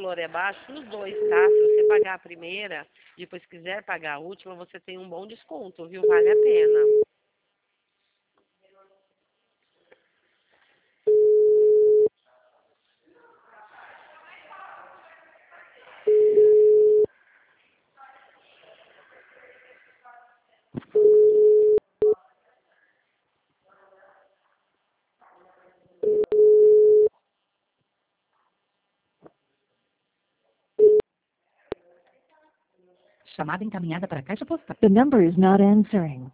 valor é baixo, os dois, tá? Se você pagar a primeira, depois quiser pagar a última, você tem um bom desconto, viu? Vale a pena. Chamada encaminhada para a caixa postal. The number is not answering.